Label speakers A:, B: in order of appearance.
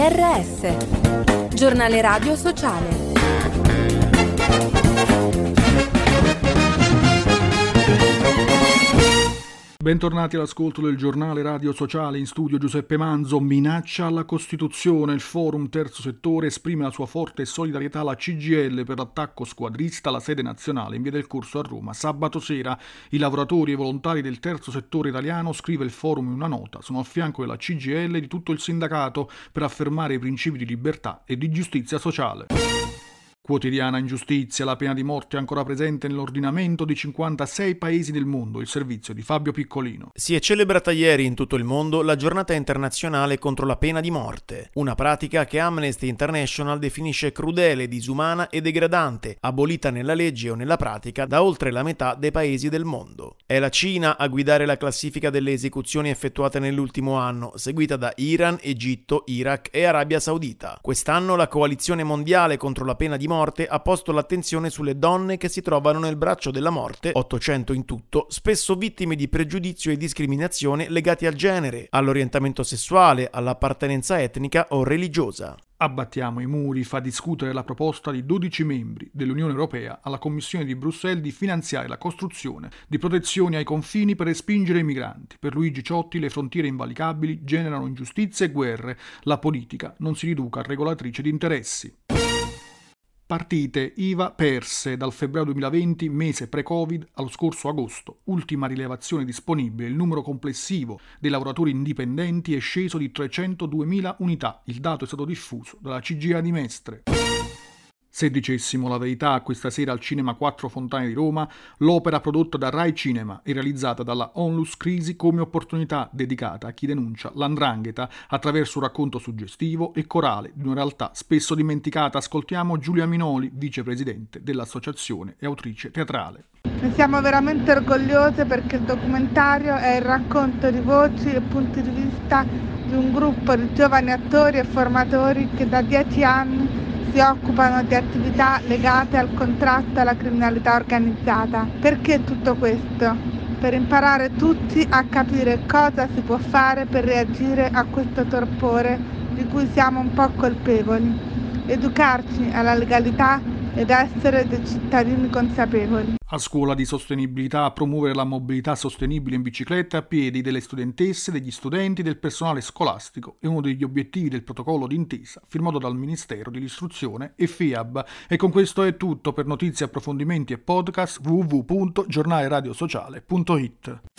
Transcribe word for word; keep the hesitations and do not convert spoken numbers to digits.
A: R S, giornale radio sociale.
B: Bentornati all'ascolto del giornale radio sociale. In studio Giuseppe Manzo. Minaccia alla Costituzione. Il forum terzo settore esprime la sua forte solidarietà alla C G I L per l'attacco squadrista alla sede nazionale in via del Corso a Roma. Sabato sera i lavoratori e i volontari del terzo settore italiano, scrive il forum in una nota, sono a fianco della C G I L e di tutto il sindacato per affermare i principi di libertà e di giustizia sociale. Quotidiana ingiustizia, la pena di morte è ancora presente nell'ordinamento di cinquantasei paesi del mondo, il servizio di Fabio Piccolino.
C: Si è celebrata ieri in tutto il mondo la giornata internazionale contro la pena di morte, una pratica che Amnesty International definisce crudele, disumana e degradante, abolita nella legge o nella pratica da oltre la metà dei paesi del mondo. È la Cina a guidare la classifica delle esecuzioni effettuate nell'ultimo anno, seguita da Iran, Egitto, Iraq e Arabia Saudita. Quest'anno la coalizione mondiale contro la pena di morte morte ha posto l'attenzione sulle donne che si trovano nel braccio della morte, ottocento in tutto, spesso vittime di pregiudizio e discriminazione legati al genere, all'orientamento sessuale, all'appartenenza etnica o religiosa.
B: Abbattiamo i muri fa discutere la proposta di dodici membri dell'Unione Europea alla Commissione di Bruxelles di finanziare la costruzione di protezioni ai confini per respingere i migranti. Per Luigi Ciotti le frontiere invalicabili generano ingiustizie e guerre. La politica non si riduca a regolatrice di interessi. Partite I V A perse dal febbraio duemilaventi, mese pre-Covid, allo scorso agosto. Ultima rilevazione disponibile, il numero complessivo dei lavoratori indipendenti è sceso di trecentoduemila unità. Il dato è stato diffuso dalla C G I A di Mestre. Se dicessimo la verità, questa sera al Cinema Quattro Fontane di Roma, l'opera prodotta da Rai Cinema e realizzata dalla Onlus Crisi come opportunità dedicata a chi denuncia l'andrangheta attraverso un racconto suggestivo e corale di una realtà spesso dimenticata. Ascoltiamo Giulia Minoli, vicepresidente dell'associazione e autrice teatrale.
D: Ne siamo veramente orgogliose perché il documentario è il racconto di voci e punti di vista di un gruppo di giovani attori e formatori che da dieci anni si occupano di attività legate al contrasto alla criminalità organizzata. Perché tutto questo? Per imparare tutti a capire cosa si può fare per reagire a questo torpore di cui siamo un po' colpevoli, educarci alla legalità ed essere dei cittadini consapevoli.
B: A scuola di sostenibilità, a promuovere la mobilità sostenibile in bicicletta e a piedi delle studentesse, degli studenti e del personale scolastico è uno degli obiettivi del protocollo d'intesa firmato dal Ministero dell'Istruzione e FIAB. E con questo è tutto. Per notizie, approfondimenti e podcast w w w punto giornale radio sociale punto it.